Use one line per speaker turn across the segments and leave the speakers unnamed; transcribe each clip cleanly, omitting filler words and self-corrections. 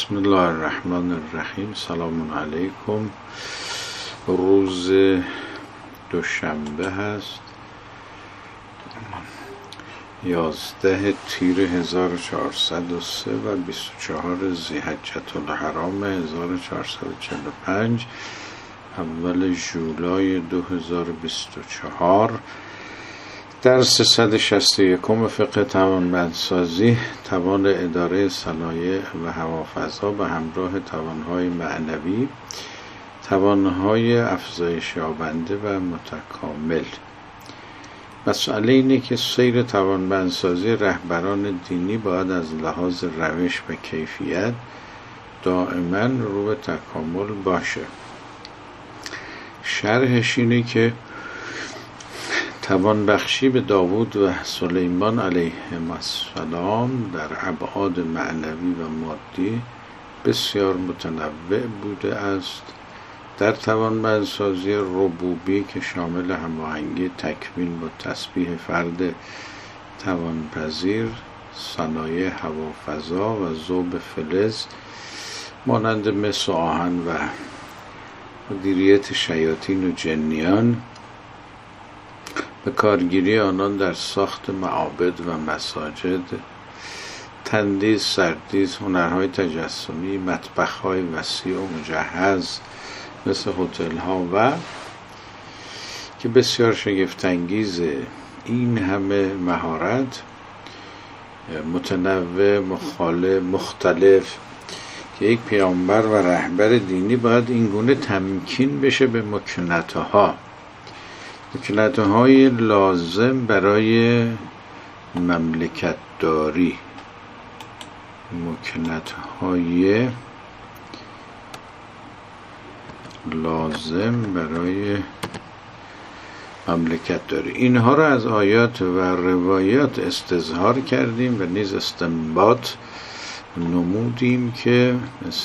بسم الله الرحمن الرحیم. سلام علیکم. روز دوشنبه هست، 11 تیر 1403 و 24 ذی‌حجة الحرام 1445 اول ژولای 2024. درس 161 فقه توانمندسازی، توان اداره صنایع و هوافضا به همراه توانهای معنوی، توانهای افزایش یابنده و متکامل. مسئله اینه که سیر توانمندسازی رهبران دینی باید از لحاظ روش و کیفیت دائما رو به تکامل باشه. شرحش اینه که توان بخشی به داوود و سلیمان علیهم السلام در ابعاد معنوی و مادی بسیار متنوع بوده است. در توانمندسازی ربوبی که شامل هماهنگی تکوین با تسبیح فرد توانپذیر، صنایع هوافضا و ذوب فلز مانند مس و آهن و مدیریت شیاطین و جنیان، به کارگیری آنان در ساخت معابد و مساجد، تندیس، سردیس، هنرهای تجسمی، مطبخ‌های وسیع و مجهز مثل هتل‌ها و که بسیار شگفت‌انگیزه. این همه مهارت متنوع، مختلف که یک پیامبر و رهبر دینی باید اینگونه تمکین بشه به مکنت‌های لازم برای مملکت داری. مکنت‌های لازم برای مملکت داری. اینها را از آیات و روایات استظهار کردیم و نیز استنباط نمودیم که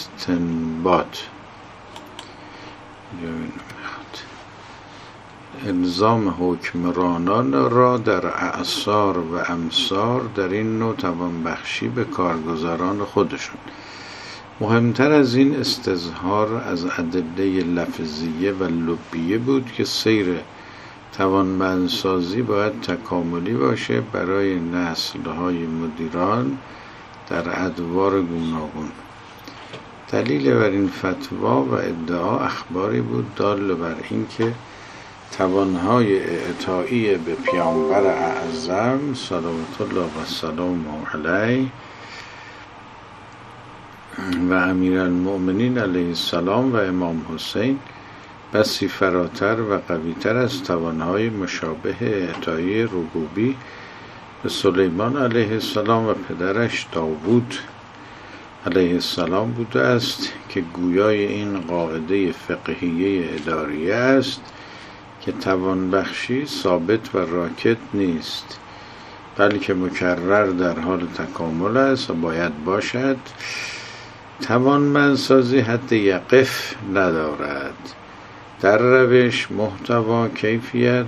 الزام حکمرانان را در اعصار و امصار در این نوع توانبخشی به کارگزاران خودشون. مهمتر از این استظهار از ادله لفظیه و لبیه بود که سیر توانمندسازی باید تکاملی باشه برای نسل‌های مدیران در ادوار گوناگون. دلیل بر این فتوا و ادعا اخباری بود دال بر این که توانهای اعطایی به پیامبر اعظم صلوات الله و سلام علیه و امیرالمؤمنین علیه السلام و امام حسین بسی فراتر و قویتر از توانهای مشابه اعطایی ربوبی به سلیمان علیه السلام و پدرش داوود علیه السلام بوده است که گویای این قاعده فقهیه اداریه است که توانبخشی ثابت و راکد نیست، بلکه مکرر در حال تکامل است و باید باشد. توانمندسازی حد یقف ندارد. در روش، محتوا، کیفیت.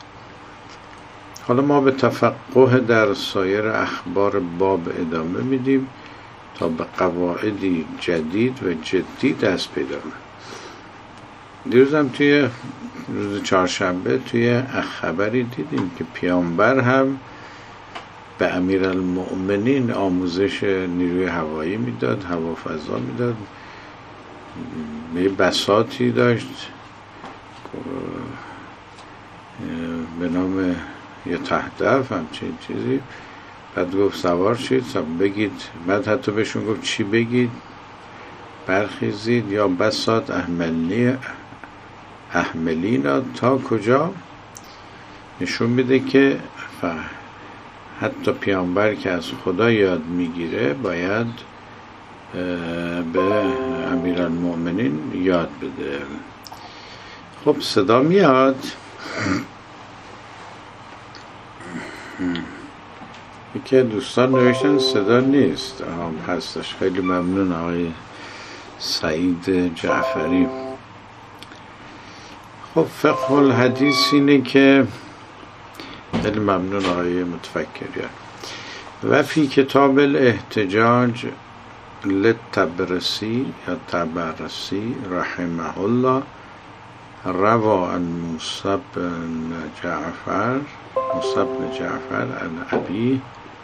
حالا ما به تفقه در سایر اخبار باب ادامه میدیم تا به قواعدی جدید و جدی دست پیدا کنیم. دیروزم توی روز چهارشنبه توی خبری دیدیم که پیامبر هم به امیرالمؤمنین آموزش نیروی هوایی میداد، هوافضا میداد، یه بساطی داشت به نام یه تهدف همچین چیزی. بعد گفت سوار شید بگید، بعد حتی بهشون گفت چی بگید، برخیزید یا بساط احملینا تا کجا. نشون میده که حتی پیامبر که از خدا یاد میگیره باید به امیرالمؤمنین یاد بده. خب صدا میاد. که دوستان نوشتن صدا نیست. هستش. خیلی ممنون آقای سعید جعفری. خب فقه الحدیث اینه که خیلی ممنون آقای متفکریان. و فی کتاب الاحتجاج للتبرسی یا تبرسی رحمه الله روا عن موسی بن جعفر عن ابی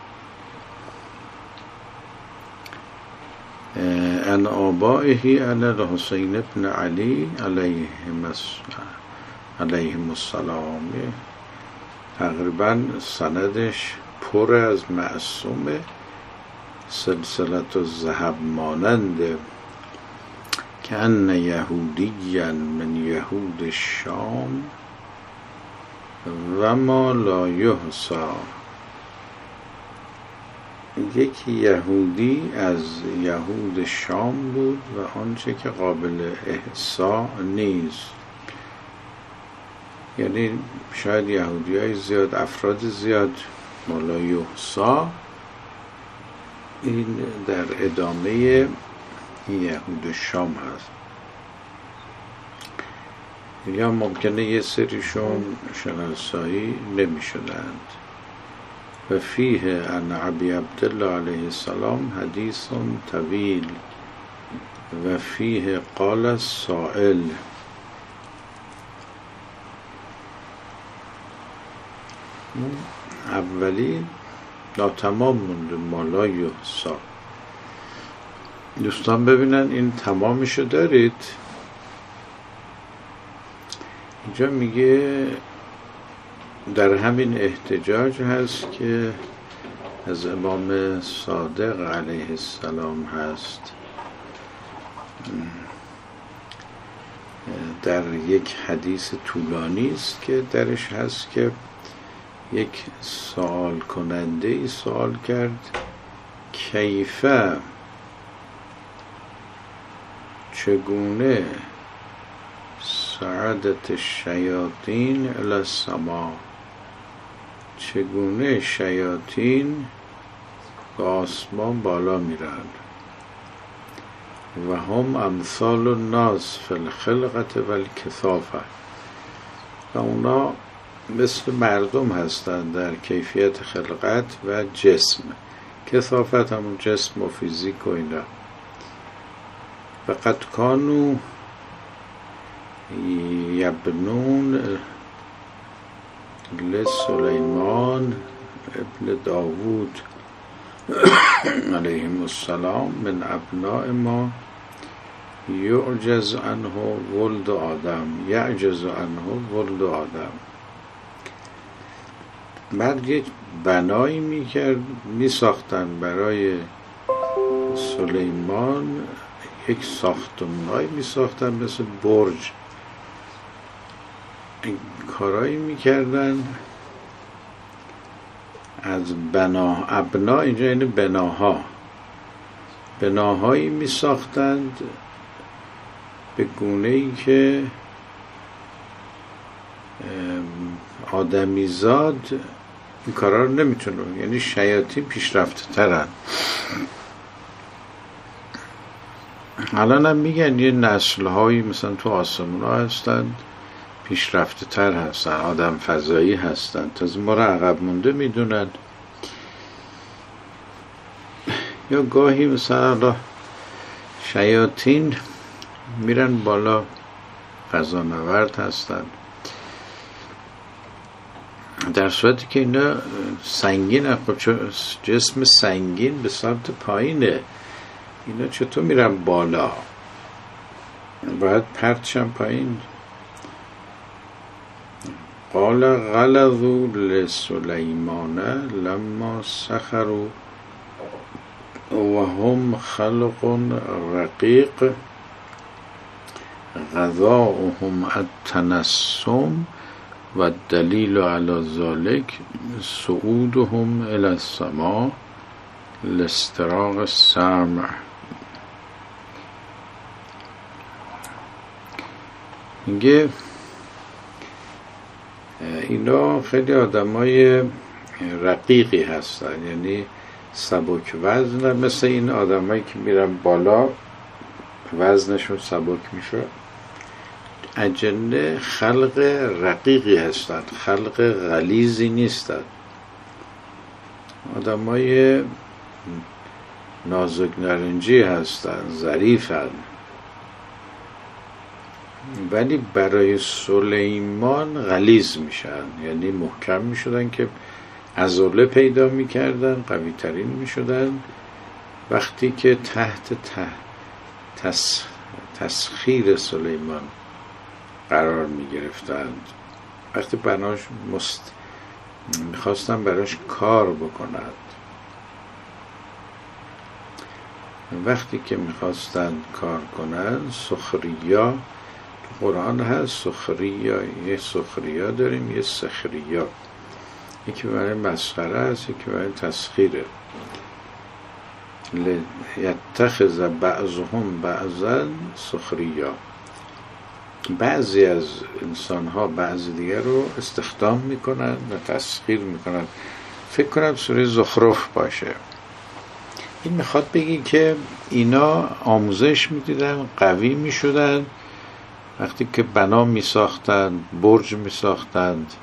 عن آبائه عن الحسین بن علی علیهم السلام. تقریبا سندش پر از معصومه، سلسلت الذهب ماننده که ان یهودیا من یهود الشام و ما لا یحصی، یک یهودی از یهود شام بود و آنچه که قابل احصا نیست. یعنی شاید یهودی های زیاد، افراد زیاد، لا یحصی، این در ادامه یهود شام هست. یا ممکنه یه سریشون شناسایی نمی شدند. و فیه عن ابی عبدالله علیه السلام حدیث طویل و فیه قال السائل. اولی ناتمام مونده، مالا یحصا. دوستان ببینن این تمامشو دارید. اینجا میگه در همین احتجاج هست که از امام صادق علیه السلام هست، در یک حدیث طولانی است که درش هست که یک سوال کننده ای سوال کرد کیفه، چگونه صعدت الشیاطین الی السما، چگونه شیاطین به آسمان بالا میرن، و هم امثال الناس فی الخلقة و الکثافه، و اونا مثل مردم هستند در کیفیت خلقت و جسم. کثافت همون جسم و فیزیک و اینا. و قد کانو یبنون لسلیمان ابن داوود علیهم السلام من ابناء ما یعجز عنه ولد آدم. بعد یک بنایی میساختن برای سلیمان، یک ساختمانایی میساختن مثل برج، این کارایی میکردن از ابنا، اینجا یعنی بناهایی میساختند به گونه‌ای که آدمیزاد این کارا رو نمیتونه، یعنی شیاطین پیشرفته ترن. الان هم میگن یه نسل‌هایی مثلا تو آسمون‌ها هستن پیشرفته تر هستن، آدم فضایی هستن، تازه ما رو عقب مونده میدونن. یا گاهی مثلا شیاطین میرن بالا، فضانورد هستن، در صورتی که اینا سنگین، جسم سنگین به سمت پایینه، اینا چطور میرن بالا؟ باید پرتشن پایین. قال غلظوا لسلیمان لما سخروا و هم خلق رقیق غذاؤهم التنسم و الدلیل علی ذلك صعودهم الی السماء لاستراق السمع. میگه اینا خیلی آدمای رقیقی هستن، یعنی سبک وزن، مثل این آدمایی که میرن بالا وزنشون سبک میشه. اجنه خلق رقیقی هستند، خلق غلیظی نیستند، آدمای نازک نارنجی هستن، ظریفن، ولی برای سلیمان غلیظ میشن، یعنی محکم میشدن که عضله پیدا میکردن، قوی ترین میشدن وقتی که تحت تسخیر سلیمان قرار میگرفتند. وقتی بناش میخواستن براش کار بکنند، وقتی که میخواستن کار کنند، سخریا تو قرآن هست، سخریا، یه سخریا داریم، یه سخریا، یکی برای مسخره است، یکی برای تسخیره. یتخذ بعضهم بعضا سخریا، بعضی از انسان ها بعضی دیگر رو استخدام میکنن و تسخیر میکنن. فکر کنم سوره زخرف باشه. این میخواد بگی که اینا آموزش میدیدن، قوی میشدن، وقتی که بنا میساختند، برج میساختند،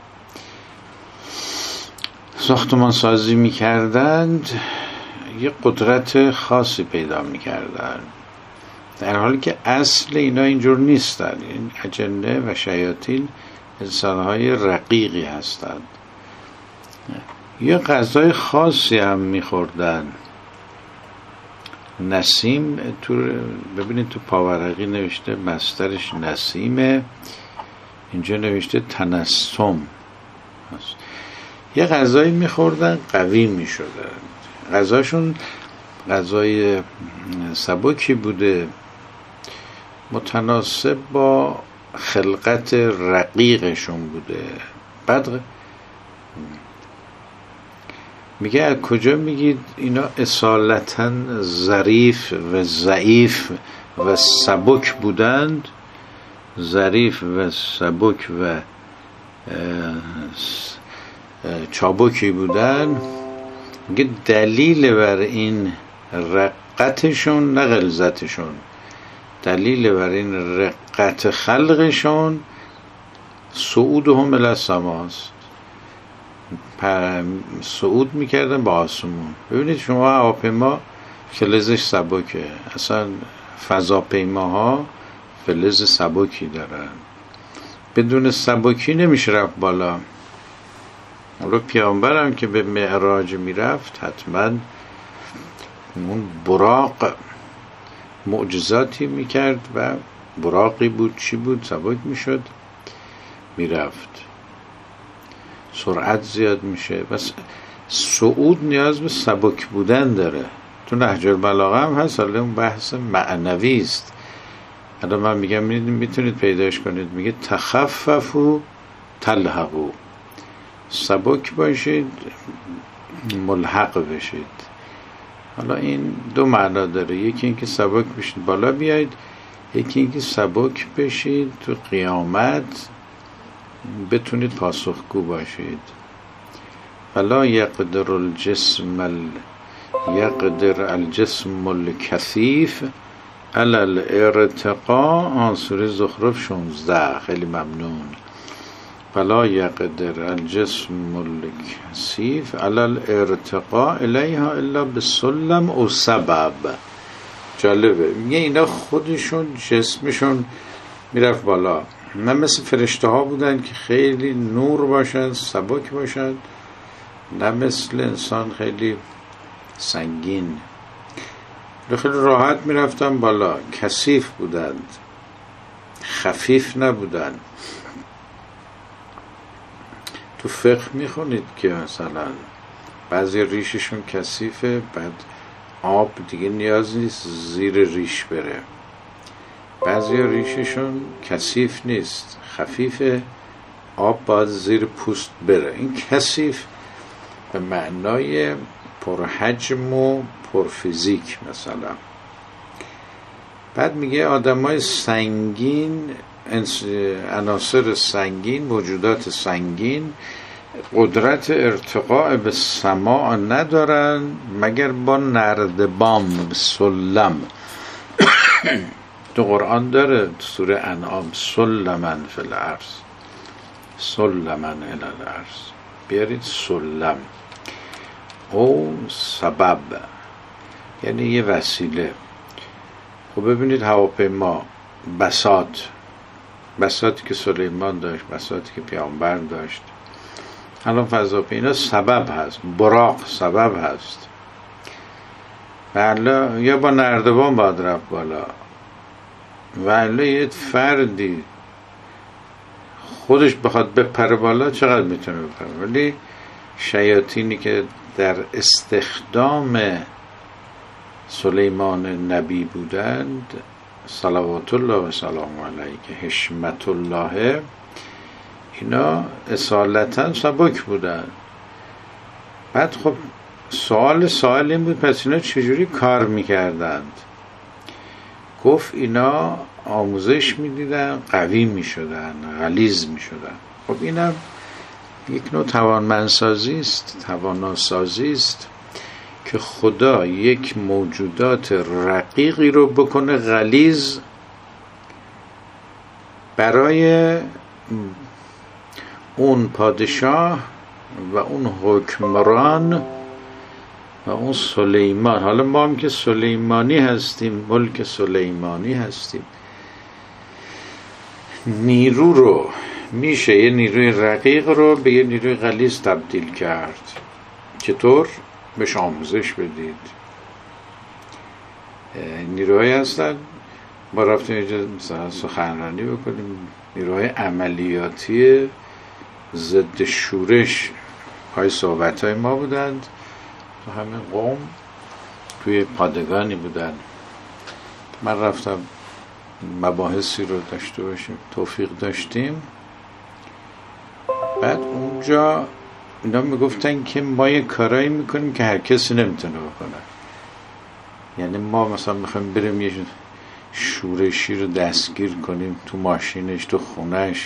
ساختمان سازی میکردند، یه قدرت خاصی پیدا میکردند، در حالی که اصل اینا اینجور نیستن. این اجنه و شیاطین انسانهای رقیقی هستند. یه غذای خاصی هم میخوردن. نسیم، ببینید تو پاورقی نوشته مصدرش نسیمه، اینجا نوشته تنسم. یه غذایی میخوردن قوی میشدن. غذاشون غذای سبکی بوده، متناسب با خلقت رقیقشون بوده. بعد میگه از کجا میگید اینا اصالتاً ظریف و ضعیف و سبک بودند؟ ظریف و سبک و چابکی بودند. میگه دلیل بر این رقتشون نه غلظتشون، دلیل بر این رقت خلقشون صعودهم الی السماست، صعود میکردن با آسمون. ببینید شما هواپیما فلزش سبکه، اصلا فضاپیماها فلز سبکی دارن، بدون سبکی نمیشه رفت بالا. حالا پیامبرم که به معراج میرفت حتما اون براق معجزاتی میکرد و براقی بود، چی بود، سبک میشد میرفت، سرعت زیاد میشه. بس صعود نیاز به سبک بودن داره. تو نهج البلاغه هم هست، حالا اون بحث معنوی است. حالا من میگم میتونید پیداش کنید، میگه تخففوا تلحقوا، سبک باشید ملحق بشید. حالا این دو معنا داره، یکی اینکه سبک بشید بالا بیاید، یکی اینکه سبک بشید تو قیامت بتونید پاسخگو باشید. فلا یقدر الجسم الکثیف علی الارتقاء. آن سوره زخرف 16. خیلی ممنون. فلا یقدر الجسم الکثیف علی الارتقاء الیها الا بسلم او سبب. جالبه، میگه اینا خودشون جسمشون میرفت بالا، نه مثل فرشته ها بودن که خیلی نور باشن، سبک باشن، نه مثل انسان خیلی سنگین. خیلی راحت میرفتن بالا، کثیف بودند، خفیف نبودن. تو فقه میخونید که مثلا بعضی ریششون کثیفه، بعد آب دیگه نیاز نیست زیر ریش بره. بعضی ریششون کثیف نیست، خفیفه، آب باید زیر پوست بره. این کثیف به معنای پرحجم و پرفیزیک مثلا. بعد میگه آدمای سنگین، عناصر سنگین، موجودات سنگین قدرت ارتقاء به سماع ندارن مگر با نردبان، سلم. تو قرآن داره سوره انعام سلمن فی الارض، سلمن الی الارض، بیارید سلم او سبب. یعنی یه وسیله. خب ببینید هواپیما، بساطی که سلیمان داشت، بساطی که پیامبر داشت، الان فضاپیما، اینا سبب هست، براق سبب هست. بله، یا با نردبان باید رفت بالا، ولی یه فردی خودش بخواد بپره بالا چقدر میتونه بپره؟ ولی شیاطینی که در استخدام سلیمان نبی بودند، صلوات الله و سلام علیه، که حشمت الله، اینا اصالتا سبک بودن. بعد خب سوال این بود پس اینا چجوری کار میکردند؟ گفت اینا آموزش میدیدن، قوی میشدن، غلیظ میشدن. خب اینم یک نوع توانمندسازی است، تواناسازی است که خدا یک موجودات رقیقی رو بکنه غلیظ برای اون پادشاه و اون حکمران و اون سلیمان. حالا ما هم که سلیمانی هستیم، ملک سلیمانی هستیم، نیرو رو میشه یه نیروی رقیق رو به یه نیروی غلیظ تبدیل کرد. چطور؟ بهش آموزش بدید. نیروهایی هستن ما رفتیم اینجا مثلا سخنرانی بکنیم، نیروهای عملیاتی ضد شورش های صحبت های ما بودند. تو همین قوم توی پادگانی بودن، من رفتم مباحثی رو داشته باشیم، توفیق داشتیم. بعد اونجا اینا میگفتن که ما یه کارایی میکنیم که هر کسی نمیتونه بکنه. یعنی ما مثلا میخوایم بریم یه شورشی رو دستگیر کنیم تو ماشینش، تو خونش،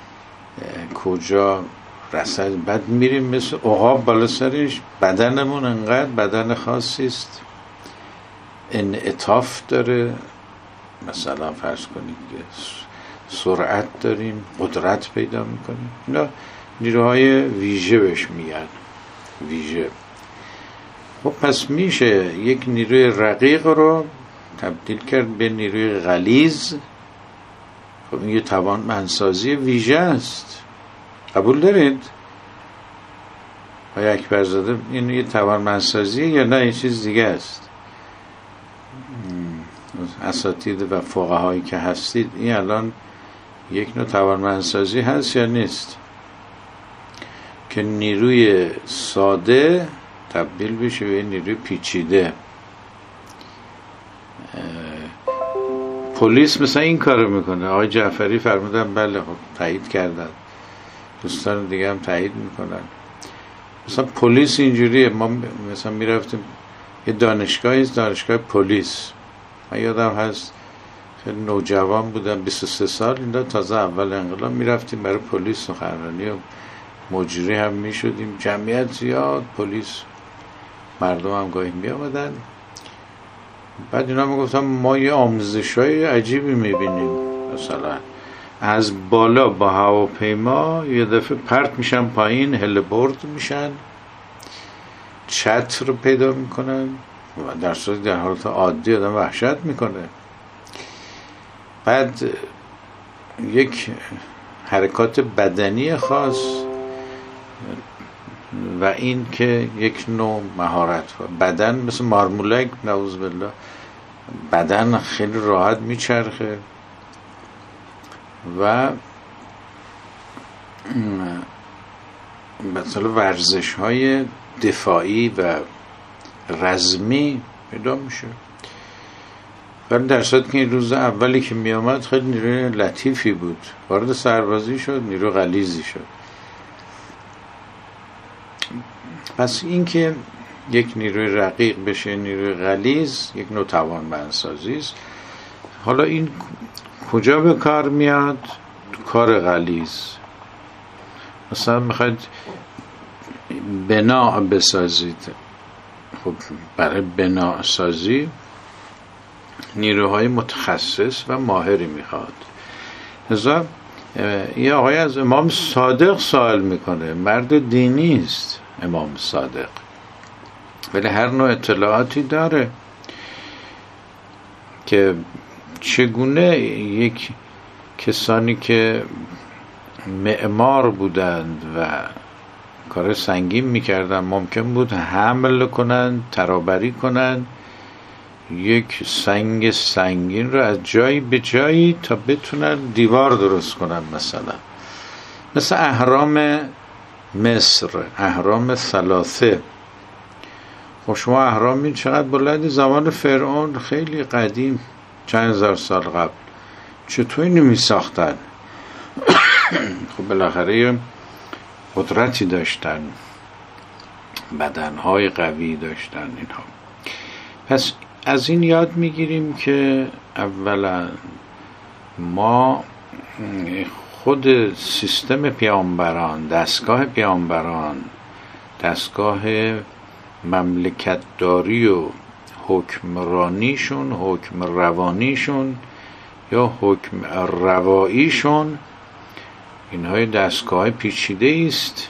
کجا رسد، بعد میریم مثل عقاب بالا سرش. بدنمون انقدر بدن خاصی است، انعطاف داره، مثلا فرض کنید سرعت داریم، قدرت پیدا میکنیم. اینا نیروهای ویژه بهش میگن، ویژه. خب پس میشه یک نیروی رقیق رو تبدیل کرد به نیروی غلیظ. خب این یه توانمندسازی ویژه است. قبول دارید؟ آقای اکبرزاده این یه توانمندسازی یا نه یه چیز دیگه است؟ اساتید و فقهایی که هستید، این الان یک نوع توانمندسازی هست یا نیست؟ که نیروی ساده تبدیل بشه به نیروی پیچیده. پلیس مثلا این کارو میکنه. آقای جعفری فرمودن بله، خب تایید کردن، دوستان دیگه هم تایید میکنن. مثلا پلیس اینجوریه. ما مثلا میرفتیم یه دانشگاه پلیس، من یادم هست خیلی نوجوان بودم، 23 سال، اینا تازه اول انقلاب، میرفتیم برای پلیس سخنرانی و مجری هم میشدیم، جمعیت زیاد، پلیس، مردم هم گاهی می آمدن. بعد اینا میگفتم ما یه آموزش‌های عجیبی میبینیم، مثلا از بالا با هواپیما یه دفعه پرت میشن پایین، هلیبرد میشن، چتر رو پیدا میکنن و در صورتی در حالت عادی آدم وحشت میکنه. بعد یک حرکات بدنی خاص و این که یک نوع مهارت، بدن مثل مارمولک، نعوذ بالله، بدن خیلی راحت میچرخه و مثلا ورزش های دفاعی و رزمی پیدا میشه. ولی در صورتی که این روز اولی که می آمد خیلی نیروی لطیفی بود، وارد سربازی شد، نیرو غلیظی شد. پس این که یک نیروی رقیق بشه نیروی غلیظ، یک نوع توانمندسازی است. حالا این کجا به کار میاد؟ تو کار غلیظ. مثلا میخواید بنا بسازید، خب برای بنا سازی نیروهای متخصص و ماهری میخواد. لذا یه آقای از امام صادق سوال میکنه، مرد دینی است امام صادق، ولی هر نوع اطلاعاتی داره. که چگونه یک کسانی که معمار بودند و کار سنگین میکردن ممکن بود حمل کنند، ترابری کنند یک سنگ سنگین رو از جایی به جایی تا بتونن دیوار درست کنن. مثل اهرام مصر، اهرام ثلاثه. خب شما اهرام این چقدر بلندی، زمان فرعون خیلی قدیم، چند هزار سال قبل، چطور اینو می ساختن؟ خب بالاخره قدرتی داشتن، بدنهای قوی داشتن اینها. پس از این یاد میگیریم که اولا ما خود سیستم پیامبران، دستگاه پیامبران، دستگاه مملکتداری و حکمرانیشون، حکم روانیشون یا حکم رواییشون، اینهای دستگاه پیچیده است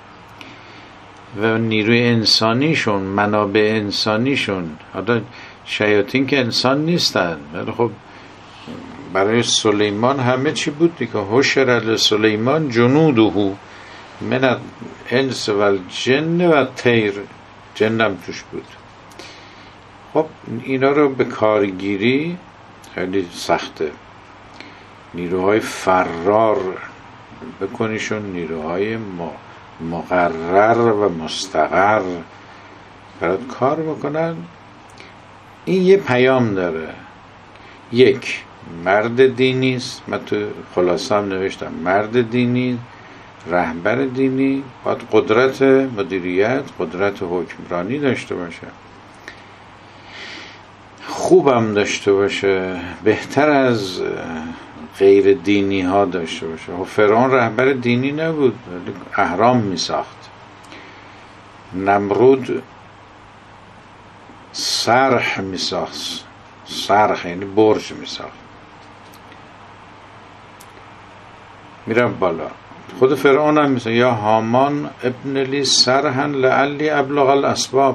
و نیروی انسانیشون، منابع انسانیشون. حالا شیاطین که انسان نیستن، ولی خب برای سلیمان همه چی بود دیگه. حشر لسلیمان جنوده من الانس و الجن و الطیر، جنم توش بود. خب اینا رو به کارگیری خیلی سخته. نیروهای فرار بکنیشون، نیروهای مقرر و مستقر برات کار بکنن. این یه پیام داره. یک، مرد دینی است. من تو خلاصه هم نوشتم مرد دینی، رهبر دینی باید قدرت مدیریت، قدرت حکمرانی داشته باشه، خوبم داشته باشه، بهتر از غیر دینی ها داشته باشه. و فرعون رهبر دینی نبود، اهرام می ساخت. نمرود صرح می ساخت، صرح یعنی برج می ساخت. میرم بالا. خود فرعون هم می ساخت یا هامان ابن لی صرحا لعلی ابلغ الاسباب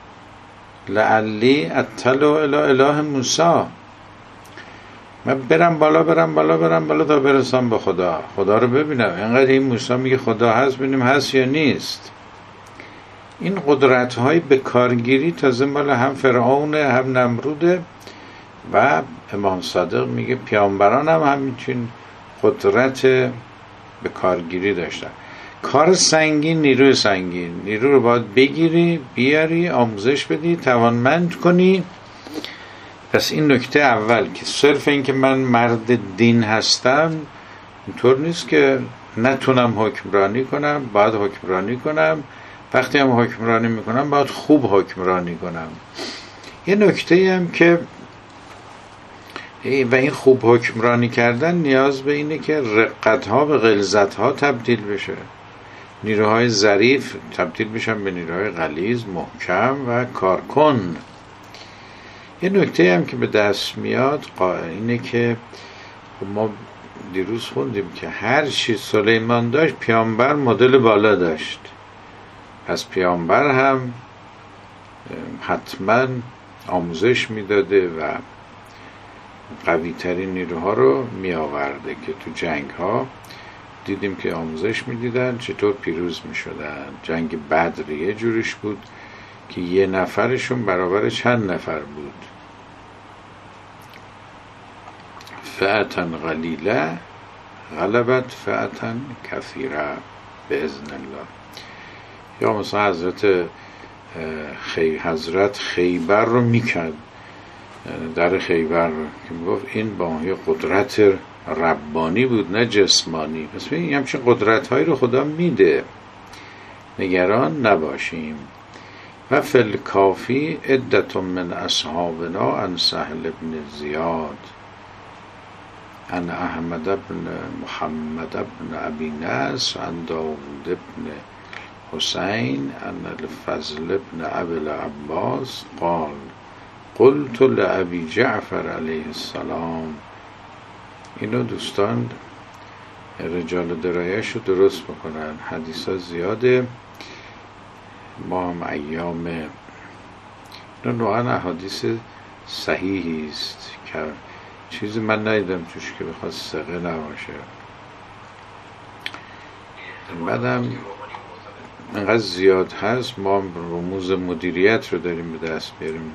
لعلی اطلع الی اله موسی. من برم بالا تا برسم به خدا رو ببینم. اینقدر این موسی میگه خدا هست، ببینیم هست یا نیست. این قدرت های به کارگیری تازه مال هم فرعون هم نمروده. و امام صادق میگه پیامبران هم همین قدرت به کارگیری داشتن. کار سنگین، نیروی سنگین، نیرو رو باید بگیری، بیاری، آموزش بدی، توانمند کنی. پس این نکته اول که صرف این که من مرد دین هستم اینطور نیست که نتونم حکمرانی کنم. باید حکمرانی کنم. وقتی هم حکمرانی میکنم باید خوب حکمرانی کنم. یه نکته هم که و این خوب حکمرانی کردن نیاز به اینه که رقتها به غلظتها تبدیل بشه، نیروهای ظریف تبدیل بشن به نیروهای غلیظ، محکم و کارکن. یه نکته هم که به دست میاد اینه که ما دیروز خوندیم که هر چی سلیمان داشت پیامبر مدل بالا داشت. پس پیامبر هم حتما آموزش میداده و قوی ترین نیروها رو می آورده که تو جنگ ها دیدیم که آموزش می دیدن چطور پیروز می شدن. جنگ بدر یه جورش بود که یه نفرشون برابر چند نفر بود. فئة قلیله غلبت فئة کثیره باذن الله. یا مثلا حضرت خیبر رو میکرد، در خیبر رو که میگفت این با یه قدرت ربانی بود نه جسمانی. پس این همچین قدرت هایی رو خدا میده، نگران نباشیم. و فل کافی عدت من اصحابنا عن سهل بن زیاد عن احمد بن محمد بن ابی نصر عن داود بن حسین عن الفضل بن ابی العباس قال قلت لأبی جعفر علیه السلام. اینو دوستان رجال درایش رو درست بکنن، حدیث ها زیاده. ما هم ایام نوعا حدیث صحیحی است که چیزی من ندیدم توش که بخواد ثقه نباشه. بعدم انقدر زیاد هست، ما رموز مدیریت رو داریم به دست بیاریم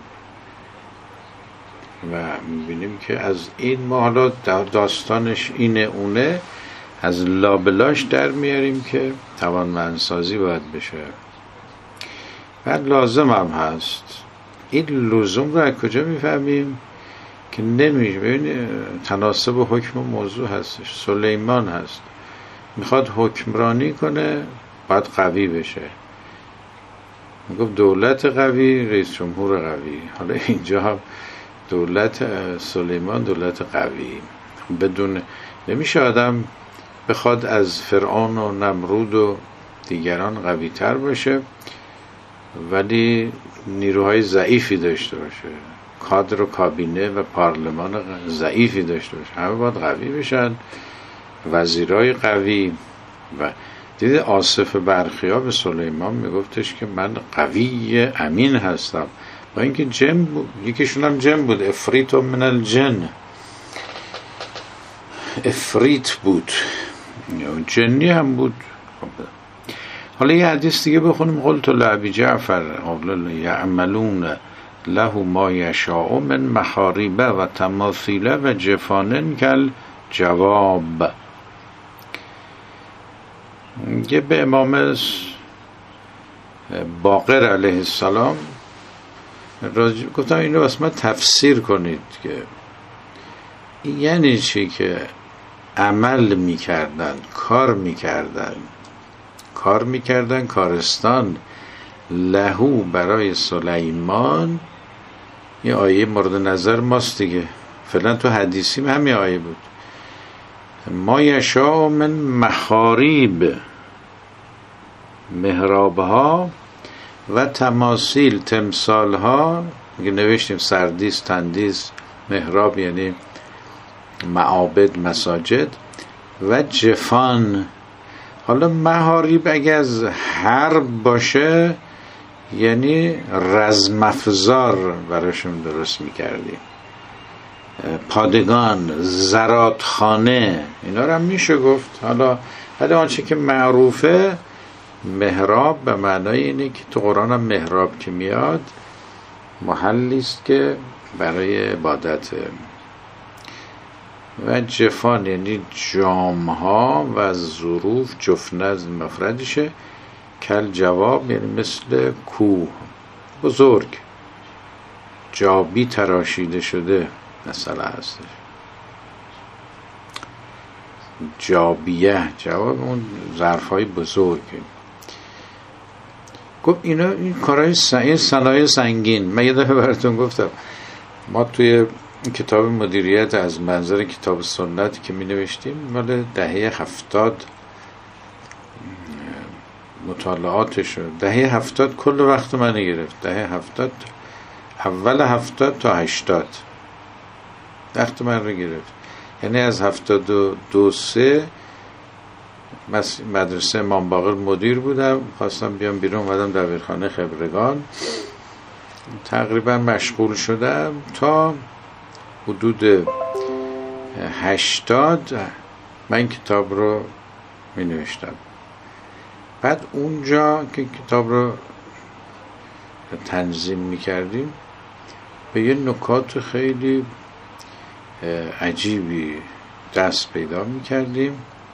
و میبینیم که از این ما حالا داستانش اینه اونه، از لابلاش در میاریم که توانمندسازی باید بشه. بعد لازم هم هست. این لزوم رو از کجا میفهمیم؟ که نمیشه. ببینید تناسب حکم موضوع هستش. سلیمان هست میخواد حکمرانی کنه، باید قوی بشه. میگفت دولت قوی، رئیس جمهور قوی. حالا اینجا هم دولت سلیمان دولت قوی. بدون نمیشه آدم بخواد از فرعون و نمرود و دیگران قوی تر باشه ولی نیروهای ضعیفی داشته باشه، کادر و کابینه و پارلمان ضعیفی داشته باشه. همه باید قوی بشن، وزیرای قوی. و دیده آصف برخیا به سلیمان میگفتش که من قوی امین هستم، با اینکه جن بود، یکیشون هم جن بود، افریت و من الجن، افریت بود، جنی هم بود. حالا یه حدیث دیگه بخونیم. قلت لأبی جعفر یعملون له ما یشاء من محاریب و تماثیل و جفانن کل جواب. یه به امام باقر علیه السلام گفتم اینو بس من تفسیر کنید که یعنی چی که عمل میکردن، کار میکردن کارستان لهو برای سلیمان. یه آیه مورد نظر ماست دیگه، فعلا تو حدیثیم همین آیه بود. ما یشاء من محاریب، محرابها و تماثیل، تمثالها. میگه نوشتیم سردیس، تندیس، محراب یعنی معابد، مساجد، و جفان. حالا محاریب اگه از حرب باشه یعنی رزمافزار براشون درست میکردیم، پادگان، زرادخانه، اینا رو هم میشه گفت. حالا ولی آنچه که معروفه محراب به معنای اینه که تو قرآن هم محراب که میاد محلی است که برای عبادت. و جفان یعنی جامها و ظروف، جفنه از مفردشه. کل جواب یعنی مثل کوه بزرگ، جابی تراشیده شده مثلا هستش. جابیه جواب اون ظرفای بزرگ. گفت اینا این کارهای صنایع سنگین. من یه دفعه براتون گفتم ما توی کتاب مدیریت از منظر کتاب سنت که می نوشتیم مال دهه 70 مطالعاتش، دهه 70 کل وقت من گرفت. دهه 70 اول 70 تا 80 وقت من رو گرفت. یعنی از 72-3 مدرسه امام باقر مدیر بودم، خواستم بیام بیرون، اومدم دبیرخانه خبرگان، تقریبا مشغول شدم تا حدود 80 من کتاب رو می نوشتم. بعد اونجا که کتاب رو تنظیم می کردیم به یه نکات خیلی عجیبی دست پیدا می کردیم.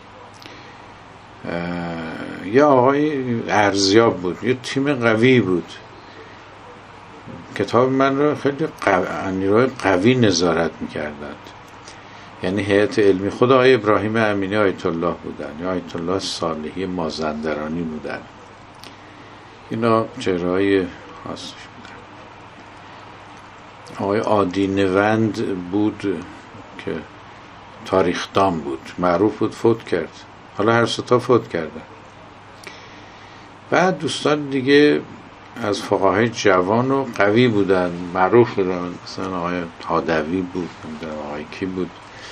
یه آقای ارزیاب بود، یه تیم قوی بود، کتاب من رو خیلی نیروی قوی نظارت می‌کردند. یعنی هیئت علمی خود آقای ابراهیم امینی آیت الله بودن یا آیت الله صالحی مازندرانی بودن. اینا چهره‌های خاصش بودن. آقای عادی نوند بود که تاریخدان بود، معروف بود، فوت کرد. حالا هر سه تا فوت کردن. بعد دوستان دیگه از فقهای جوان و قوی بودن، معروف بودن، مثلا آقای حادوی بود، آقای کی بود.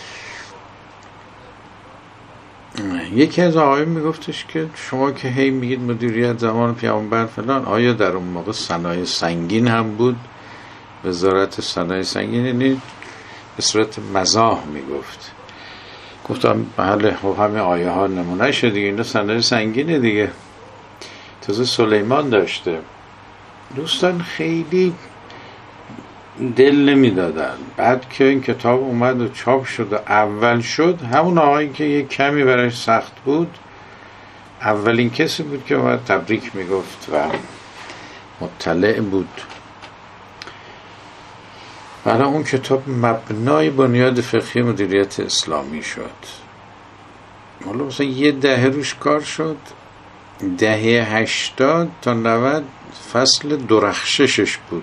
یکی از آقایون میگفتش که شما که هی میگید مدیریت زمان پیامبر فلان، آیا در اون موقع صنایع سنگین هم بود وزارت صنایع سنگین، یعنی به صورت مزاح میگفت. گفتم بله خب همین آیه ها نمونه شد دیگه، اینا صنایع سنگینه دیگه، تازه سلیمان داشته. دوستان خیلی دل نمیدادن. بعد که این کتاب اومد و چاپ شد و اول شد، همون آقایی که یک کمی برایش سخت بود اولین کسی بود که اومد تبریک میگفت و مطلع بود. برای اون کتاب مبنای بنیاد فقهی مدیریت اسلامی شد. حالا مثلا یه دهه روش کار شد، دهه 80 تا 90 فصل درخششش بود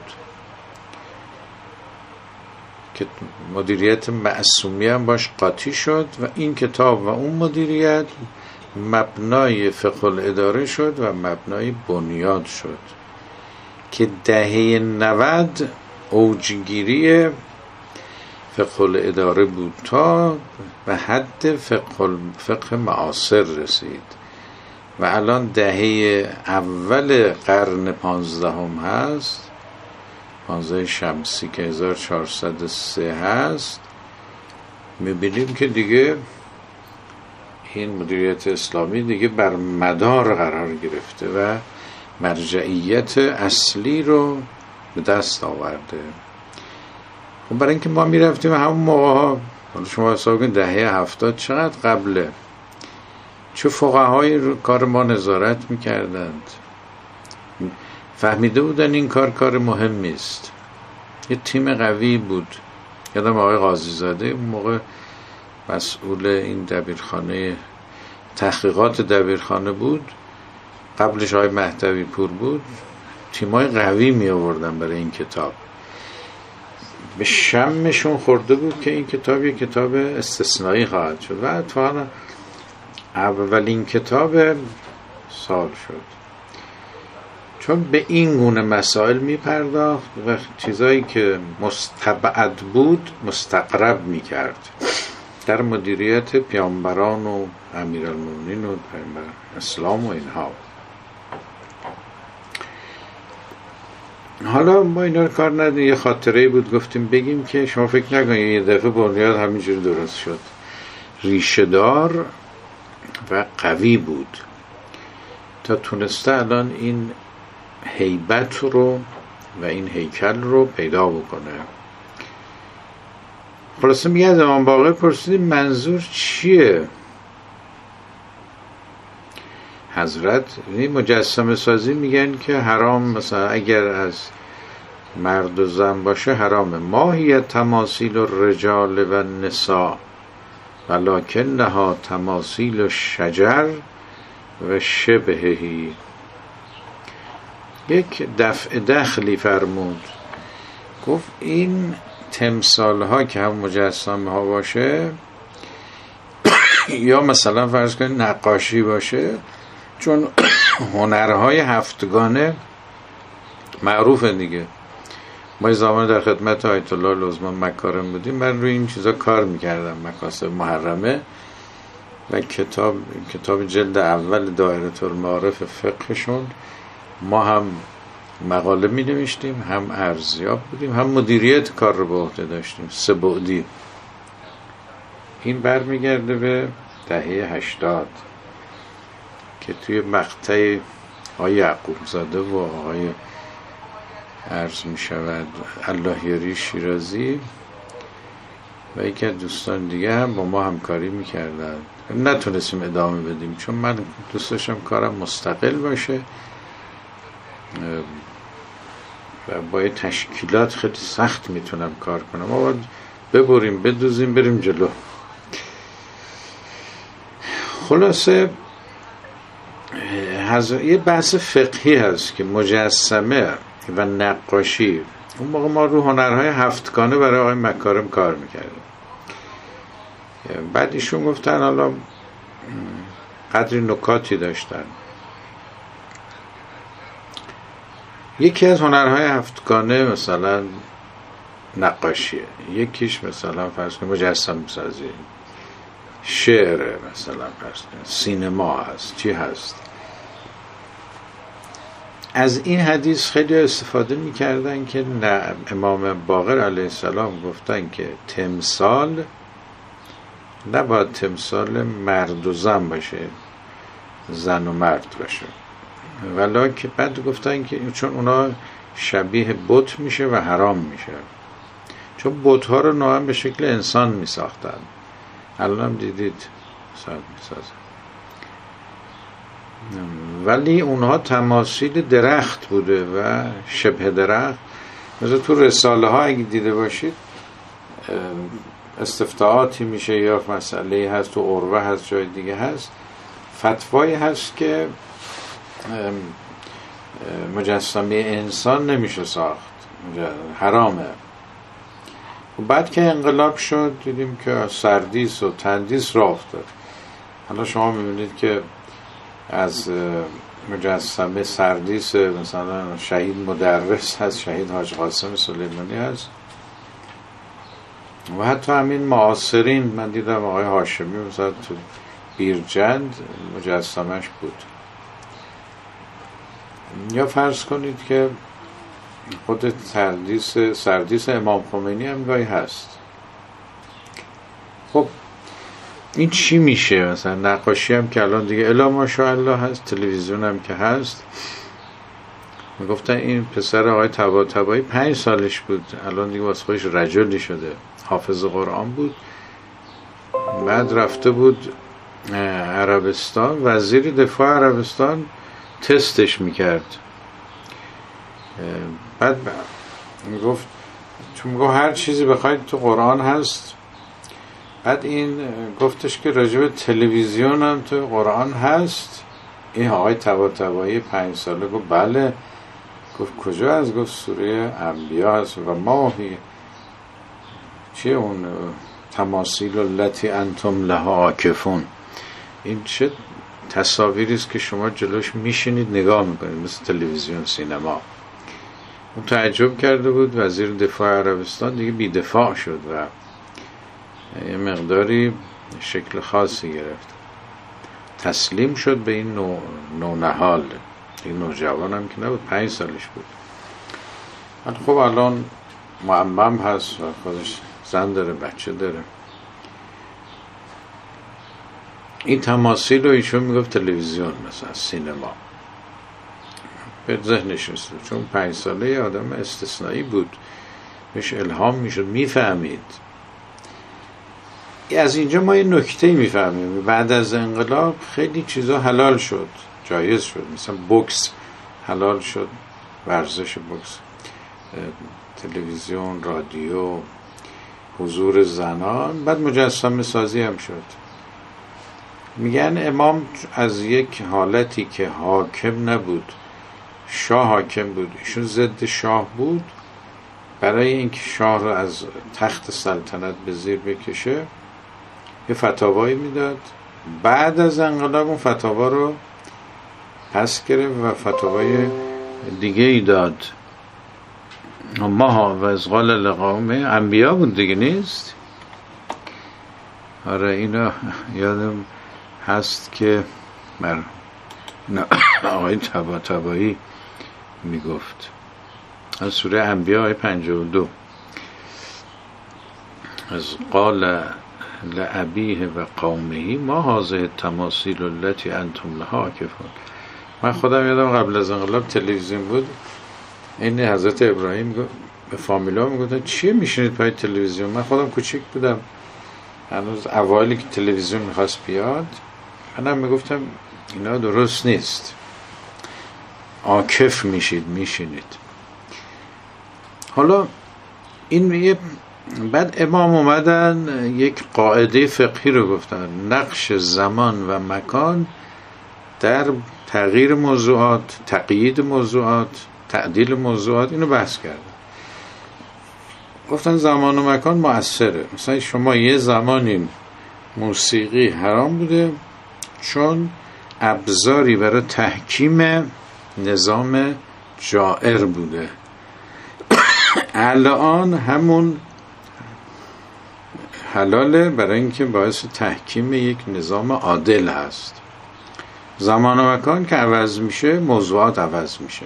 که مدیریت معصومی هم باش قاطی شد و این کتاب و اون مدیریت مبنای فقه الاداره شد و مبنای بنیاد شد که دهه 90 اوجگیری فقه الاداره بود تا به حد فقه معاصر رسید و الان دهه اول قرن 15 هست، 15 شمسی که 1403 هست. میبینیم که دیگه این مدیریت اسلامی دیگه بر مدار قرار گرفته و مرجعیت اصلی رو به دست آورده. خب برای اینکه ما میرفتیم همون موقع ها، شما حساب کنید دهه 70 چقدر قبله، چه فقهایی رو کار ما نظارت میکردند، فهمیده بودن این کار مهمی است. یه تیم قوی بود. یادم آقای قاضی زاده اون موقع مسئول این دبیرخانه تحقیقات دبیرخانه بود، قبلش آقای مهدوی پور بود. تیمای قوی می آوردن برای این کتاب. به شمشون خورده بود که این کتاب یک کتاب استثنایی خواهد شد و اتفاقا اولین کتاب سال شد، چون به این گونه مسائل می پرداخت و چیزایی که مستبعد بود مستقرب می کرد در مدیریت پیامبران و امیرالمومنین و پیامبر اسلام و اینها. حالا ما اینا رو کار ندیم، یه خاطره بود گفتیم بگیم که شما فکر نکنید یه دفعه بنیاد همینجوری درست شد. ریشه‌دار و قوی بود تا تونسته الان این هیبت رو و این هیکل رو پیدا بکنه. خلاصه میگه از امام باقر پرسیدیم منظور چیه؟ حضرت مجسمه سازی میگن که حرام، مثلا اگر از مرد و زن باشه حرامه. ماهیت تماثیل الرجال و النساء ولکنها تماثیل الشجر و شبههی. یک دفع دخلی فرمود، گفت این تمثال ها که هم مجسمه ها باشه یا مثلا فرض کنید نقاشی باشه، چون هنرهای هفتگانه معروفه دیگه. ما زمان در خدمت آیت الله العظمی مکارم بودیم، من روی این چیزا کار میکردم، مکاسب محرمه و کتاب جلد اول دایره المعارف فقهشون، ما هم مقاله می نوشتیم، هم ارزیاب بودیم، هم مدیریت کار رو به عهده داشتیم، سه بعدی. این برمیگرده به دهه 80 که توی مقطع آقای یعقوب زاده و آقای عرض می شود اللهیاری شیرازی و یکی از دوستان دیگه هم با ما همکاری می کردن. نتونستیم ادامه بدیم چون من دوست داشتم کارم مستقل باشه و با تشکیلات خیلی سخت میتونم کار کنم. ما باید ببریم بدوزیم بریم جلو. خلاصه یه بحث فقهی هست که مجسمه و نقاشی، اون موقع ما رو هنرهای هفتگانه برای آقای مکارم کار میکردیم. بعد ایشون گفتن حالا قدری نکاتی داشتن. یکی از هنرهای هفتگانه مثلا نقاشیه، یکیش مثلا فرض کنید مجسمه سازی، شعر، مثلا فرض کنید سینما هست، چی هست. از این حدیث خیلی استفاده میکردن که امام باقر علیه السلام گفتن که تمثال نباید تمثال مرد و زن باشه، زن و مرد باشه، ولی که بعد گفتن که چون اونا شبیه بت میشه و حرام میشه، چون بت ها رو نوعا به شکل انسان میساختن. الان هم دیدید میسازن، ولی اونها تماثیل درخت بوده و شبه درخت. مثلا تو رساله ها اگه دیده باشید استفتاعاتی میشه یا مسئله هست، تو عروه هست، جای دیگه هست، فتوایی هست که مجسمه انسان نمیشه ساخت، حرامه. و بعد که انقلاب شد دیدیم که سردیس و تندیس راه افتاد. حالا شما میبینید که از مجسمه سردیس مثلا شهید مدرس هست، شهید حاج قاسم سلیمانی هست، و حتی همین معاصرین من دیدم آقای هاشمی مثلا تو بیرجند مجسمش بود. یا فرض کنید که خود سردیس امام خمینی هم گاهی هست. خب این چی میشه؟ مثلا نقاشی هم که الان دیگه الا ماشاءالله هست، تلویزیون هم که هست. میگفتن این پسر آقای طباطبایی 5 سالش بود، الان دیگه واسه خودش رجلی شده، حافظ قرآن بود. بعد رفته بود عربستان، وزیر دفاع عربستان تستش میکرد. بعد میگفت چون میگو هر چیزی بخواید تو قرآن هست. بعد این گفتش که راجب تلویزیون هم تو قرآن هست. این آقای طباطبایی 5 ساله گفت بله. گفت کجا هست؟ گفت سوره انبیا هست. و ماهی چیه اون تماثیل التی انتم لها عاکفون؟ این چه تصاویری است که شما جلوش میشینید نگاه میکنید، مثل تلویزیون، سینما. اون تعجب کرده بود. وزیر دفاع عربستان دیگه بی دفاع شد و یه مقداری شکل خاصی گرفت، تسلیم شد به این نونهال. این نوجوان هم که نبود، 5 سالش بود. خب الان معمم هست و خودش زن داره، بچه داره. این تماثیل رو ایشون میگفت تلویزیون، مثلا سینما، به ذهنش رسید. چون 5 ساله یه آدم استثنایی بود، بهش الهام میشد، میفهمید. از اینجا ما یه نکته میفهمیم. بعد از انقلاب خیلی چیزا حلال شد، جایز شد. مثلا بوکس حلال شد، ورزش بوکس، تلویزیون، رادیو، حضور زنان. بعد مجسمه سازی هم شد. میگن امام از یک حالتی که حاکم نبود، شاه حاکم بود، ایشون ضد شاه بود، برای اینکه شاه رو از تخت سلطنت به زیر بکشه یه فتاوایی میداد. بعد از انقلاب اون فتاوا رو پس گرفت و فتاوای دیگه ای داد. ما و از قال لقومه انبیا بود دیگه، نیست؟ آره اینا یادم هست که آقای طباطبایی میگفت از سوره انبیا آیه 52 از قال لأبیه و قومه ما هذه التماثیل التي انتم لها عاکفون. من خودم یادم قبل از انقلاب تلویزیون بود، این حضرت ابراهیم به فامیلا میگفتن چیه میشینید پای تلویزیون؟ من خودم کوچیک بودم، هنوز اوایلی که تلویزیون میخواست بیاد، منم میگفتم اینا درست نیست، عاکف میشینید. حالا این بعد امام اومدن یک قاعده فقهی رو گفتن، نقش زمان و مکان در تغییر موضوعات، تقیید موضوعات، تعدیل موضوعات. اینو بحث کردن. گفتن زمان و مکان مؤثره. مثلا شما یه زمانی موسیقی حرام بوده چون ابزاری برای تحکیم نظام جائر بوده، الان همون حلاله برای اینکه باعث تحکیم یک نظام عادل هست. زمان و مکان که عوض میشه موضوعات عوض میشه.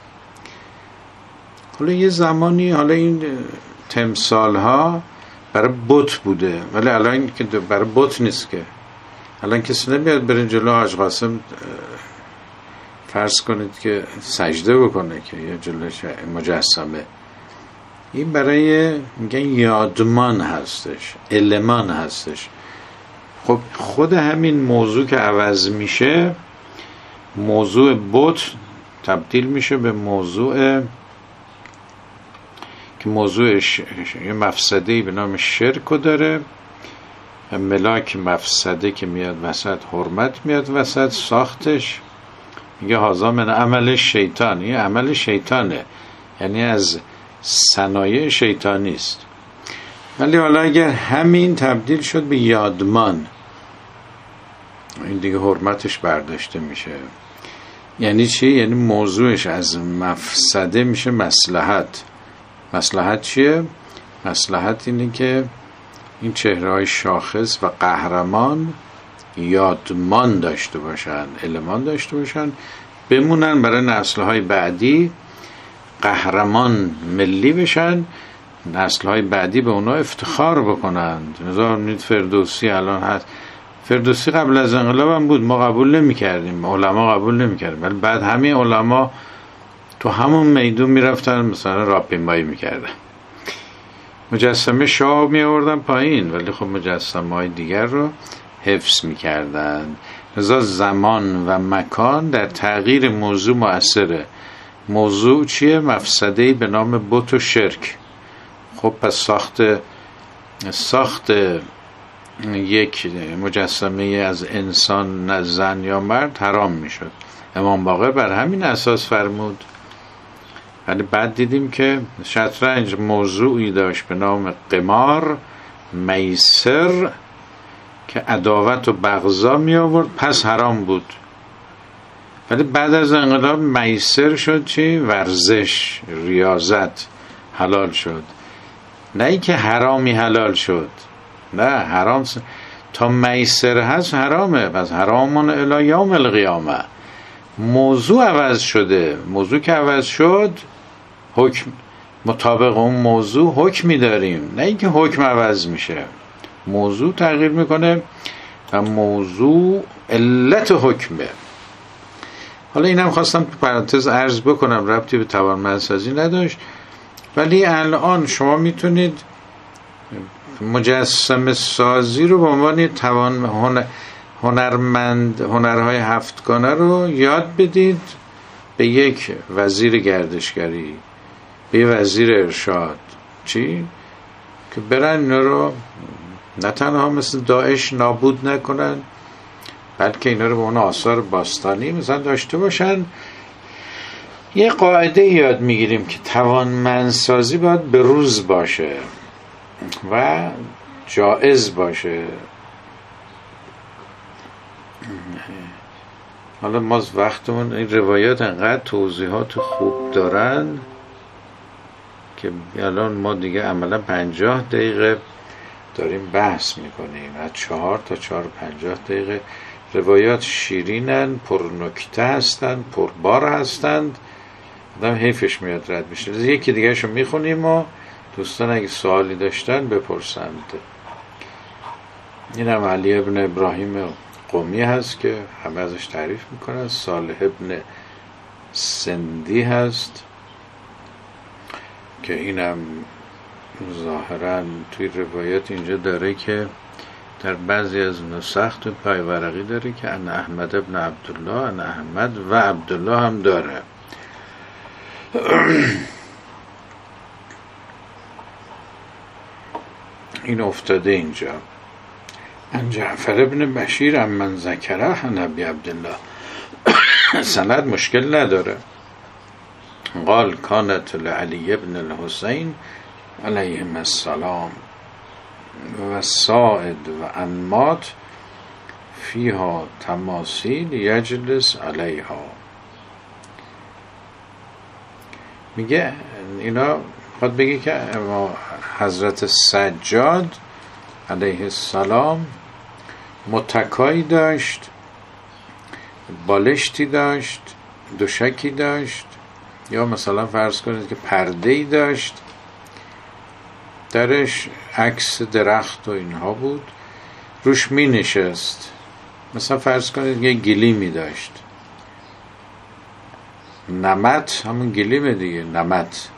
حالا یه زمانی حالا این تمثال ها برای بت بوده، ولی الان که برای بت نیست، که الان کسی نمیاد برین جلو حاج قاسم فرض کنید که سجده بکنه که یا جلوش مجسمه. این برای میگن یادمان هستش، المان هستش. خب خود همین موضوع که عوض میشه، موضوع بت تبدیل میشه به موضوع که موضوعش یه مفسده‌ای به نام شرک داره، ملاک مفسده که میاد وسط، حرمت میاد وسط، ساختش میگه هذا من عمل شیطان، این عمل شیطانه، یعنی از صنایع شیطانی است. ولی حالا اگر همین تبدیل شد به یادمان، این دیگه حرمتش برداشته میشه. یعنی چی؟ یعنی موضوعش از مفسده میشه مصلحت. مصلحت چیه؟ مصلحت اینه که این چهره‌های شاخص و قهرمان یادمان داشته باشن، المان داشته باشن، بمونن برای نسل‌های بعدی، قهرمان ملی بشن، نسل‌های بعدی به اونا افتخار بکنند. نظام فردوسی الان هست، فردوسی قبل از انقلاب هم بود، ما قبول نمی‌کردیم، علما قبول نمی‌کردن، ولی بعد همه علما تو همون میدون میرفتن مثلا راهپیمایی می‌کردن، مجسمه شاه می آوردن پایین، ولی خب مجسمه های دیگر رو حفظ می‌کردن. لذا زمان و مکان در تغییر موضوع مؤثره. موضوع چیه؟ مفسده‌ای به نام بت و شرک. خب پس ساخت یک مجسمه از انسان، نه زن یا مرد، حرام میشد. امام باقر بر همین اساس فرمود. ولی بعد دیدیم که شطرنج موضوعی داشت به نام قمار، میسر، که عداوت و بغضا می آورد، پس حرام بود. ولی بعد از انقلاب میسر شد چی؟ ورزش، ریاضت، حلال شد. نه ای که حرامی حلال شد، نه، حرام تا میسر هست حرامه، پس حرامون الی یوم القیامه. موضوع عوض شده، موضوع که عوض شد حکم مطابق اون موضوع حکمی داریم، نه اینکه حکم عوض میشه، موضوع تغییر میکنه و موضوع علت حکمه. حالا اینم خواستم تو پرانتز عرض بکنم، ربطی به توانمندسازی نداشت، ولی الان شما میتونید مجسمه سازی رو به عنوان هنرمند، هنرهای هفتگانه رو یاد بدید به یک وزیر گردشگری، به یک وزیر ارشاد، چی؟ که برن اینا رو نه تنها مثل داعش نابود نکنن، بلکه اینا رو به اون آثار باستانی مثلا داشته باشن. یه قاعده یاد میگیریم که توانمندسازی باید به روز باشه و جائز باشه. حالا ما وقتمون این روایات انقدر توضیحات خوب دارن که الان ما دیگه عملا 50 دقیقه داریم بحث میکنیم، از 4 تا 4:50 دقیقه. روایات شیرینن، پر نکته هستن، پر بار هستند، آدم حیفش میاد رد بشه. یکی دیگه شو میخونیم و دوستان اگه سوالی داشتن بپرسند. این هم علی ابن ابراهیم قمی هست که همه ازش تعریف میکنن. صالح ابن سندی هست که اینم ظاهرا توی روایات اینجا داره که در بعضی از نسخ تو پای ورقی داره که ان احمد ابن عبدالله، ان احمد و عبدالله هم داره. این افتاده اینجا. ان جعفر ابن بشیر من ذکره نبی عبدالله. سند مشکل نداره. قال کانت لعلی ابن الحسین علیهم السلام و ساعد و انمات فیها تماثیل یجلس علیها. میگه اینا خود بگی که حضرت سجاد علیه السلام متکایی داشت بالشتی داشت، دوشکی داشت، یا مثلا فرض کنید که پرده‌ای داشت، درش عکس درخت و اینها بود، روش می نشست. مثلا فرض کنید یه گلیمی داشت، نمت همون گلیم دیگه، نمت،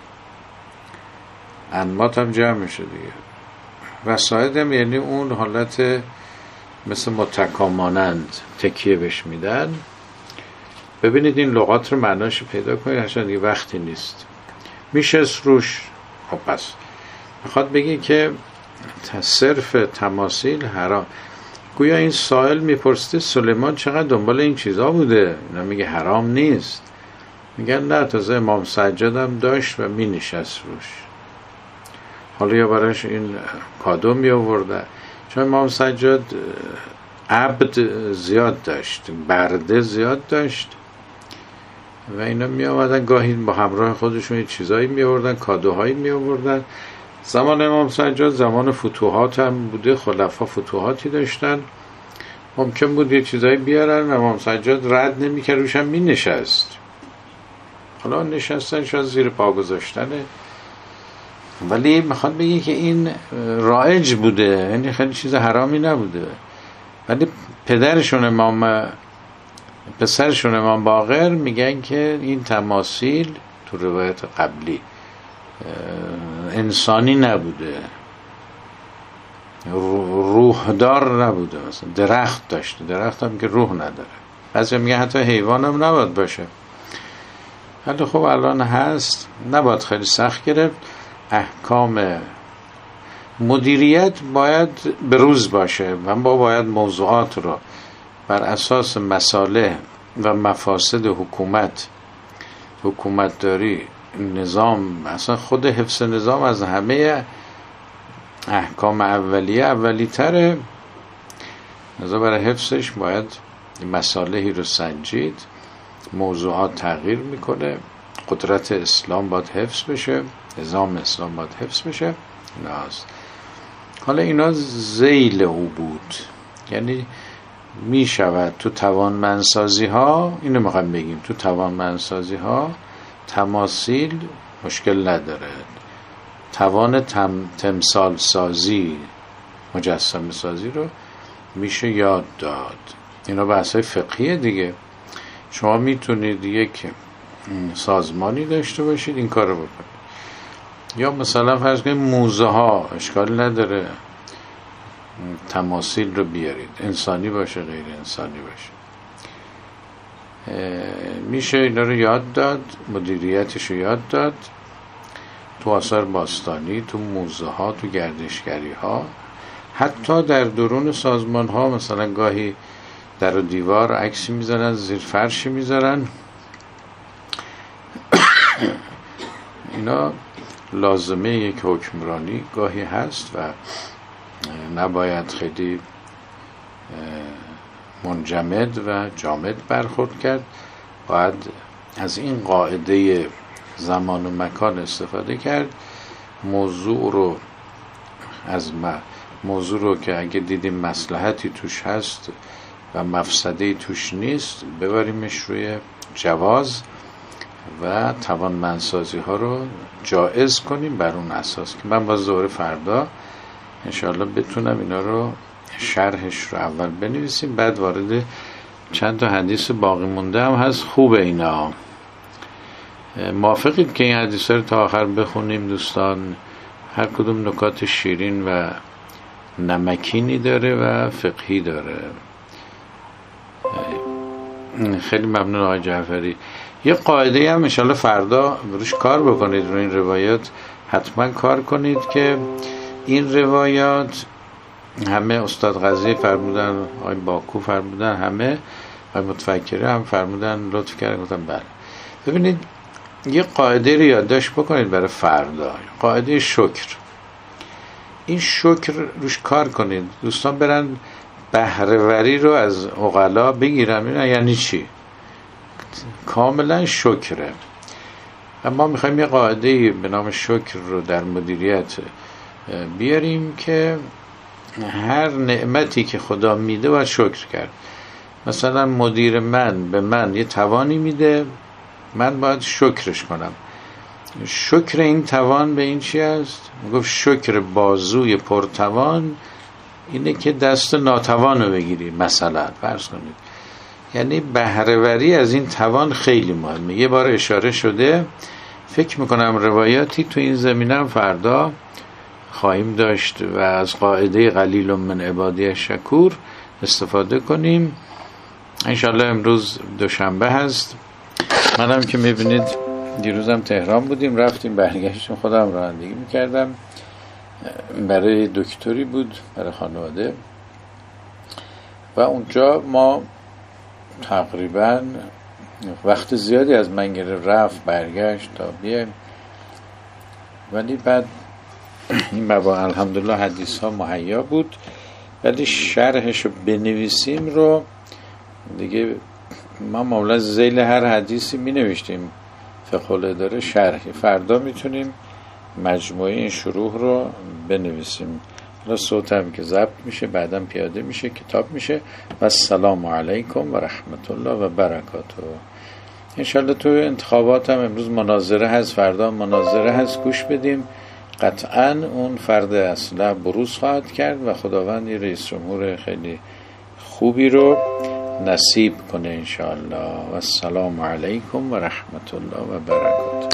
انمات هم جمع میشه دیگه، وساید هم یعنی اون حالت مثل متکا مانند تکیه بهش میدن. ببینید این لغات رو معناش پیدا کنید، هرچند دیگه وقتی نیست. میشست روش. خب پس میخواد بگی که صرف تماثیل حرام. گویا این سائل میپرسته سلیمان چقدر دنبال این چیزا بوده، اینا میگه حرام نیست. میگن نه، تازه امام سجاد هم داشت و مینشست روش. حالا یا براش این کادو می آورده، چون امام سجاد عبد زیاد داشت، برده زیاد داشت و اینا می آمدن گاهی با همراه خودشون چیزایی می آوردن، کادوهایی می آوردن. زمان امام سجاد زمان فتوحات هم بوده، خلفا فتوحاتی داشتن، ممکن بود یه چیزایی بیارن، امام سجاد رد نمی کرد، روش هم می نشست. حالا نشستن شاید زیر پا گذاشتنه، ولی میخواد بگه که این رایج بوده، یعنی خیلی چیز حرامی نبوده. ولی پسرشون امام باقر میگن که این تماثیل تو روایت قبلی انسانی نبوده، روحدار نبوده، مثلا درخت داشته، درخت هم که روح نداره. بعضی میگن حتی حیوان هم نباید باشه. ولی خب الان هست، نباید خیلی سخت گرفت. احکام مدیریت باید به روز باشه و ما باید موضوعات رو بر اساس مصالح و مفاسد حکومتداری، نظام، اصلا خود حفظ نظام از همه احکام اولی تره. لذا برای حفظش باید مصالحی رو سنجید، موضوعات تغییر میکنه، قدرت اسلام باید حفظ بشه، نظام اسلام باید حفظ بشه. اینا هست. حالا اینا ذیل او بود، یعنی می شود تو توانمندسازی ها، اینو میخوایم بگیم، تو توانمندسازی ها تماثیل مشکل نداره، توان تمثال سازی، مجسمه سازی رو میشه یاد داد. اینا بحثای فقهیه دیگه. شما میتونید یک سازمانی داشته باشید این کار رو بکنید، یا مثلا فرض کنید موزه ها، اشکال نداره تماثیل رو بیارید، انسانی باشه غیر انسانی باشه، میشه اینا رو یاد داد، مدیریتش رو یاد داد تو آثار باستانی، تو موزه ها، تو گردشگری ها، حتی در درون سازمان ها. مثلا گاهی در و دیوار عکسی میزنن، زیر فرشی میذارن. اینا لازمه یک حکمرانی گاهی هست و نباید خیلی منجمد و جامد برخورد کرد. باید از این قاعده زمان و مکان استفاده کرد. موضوع رو که اگه دیدیم مصلحتی توش هست و مفسده‌ای توش نیست، ببریمش روی جواز و توانمندسازی ها رو جایز کنیم بر اون اساس. که من باز دوره فردا انشاءالله بتونم اینا رو شرحش رو اول بنویسیم، بعد وارد چند تا حدیث باقی مونده هم هست. خوبه اینا. موافقید که این حدیث رو تا آخر بخونیم دوستان؟ هر کدوم نکات شیرین و نمکینی داره و فقهی داره. خیلی ممنون آقای جعفری. یه قاعده هم انشاءالله فردا روش کار بکنید، رو این روایات حتما کار کنید که این روایات همه استاد غزی فرمودن، آقای باکو فرمودن، همه آقای متفکری هم فرمودن، لطف کردن، گفتم بله. ببینید یه قاعده رو یادداشت بکنید برای فردا، قاعده شکر. این شکر روش کار کنید. دوستان برن بهره‌وری رو از عقلا بگیرن، یعنی چی؟ کاملا شکره. اما میخوایم یه قاعده به نام شکر رو در مدیریت بیاریم که هر نعمتی که خدا میده باید شکر کرد. مثلا مدیر من به من یه توانی میده، من باید شکرش کنم. شکر این توان به این چی است؟ گفت شکر بازوی پرتوان اینه که دست ناتوان رو بگیری، مثلا فرض کنید. یعنی بهره‌وری از این توان خیلی مهمه. یه بار اشاره شده، فکر میکنم روایاتی تو این زمینه فردا خواهیم داشت و از قاعده قلیل من عبادی شکور استفاده کنیم. انشالله امروز دوشنبه هست. منم که میبینید دیروزم تهران بودیم، رفتیم برگشتیم، خودم رانندگی میکردم، برای دکتری بود برای خانواده و اونجا ما تقریبا وقت زیادی از من گرفت، رفت برگشت تا بیایم. ولی بعد این بابا الحمدلله حدیث ها مهیا بود، ولی شرحش رو بنویسیم رو دیگه ما مولا ذیل هر حدیثی می نوشتیم فقه الاداره شرحی. فردا میتونیم مجموعه این شروح رو بنویسیم. حالا صوت هم که ضبط میشه، بعدم پیاده میشه، کتاب میشه. و السلام علیکم و رحمت الله و برکاته. انشالله تو انتخابات هم امروز مناظره هست، فردا مناظره هست، گوش بدیم. قطعا اون فرد اصلا بروز خواهد کرد و خداوند رئیس جمهور خیلی خوبی رو نصیب کنه انشاءالله. و السلام علیکم و رحمت الله و برکاته.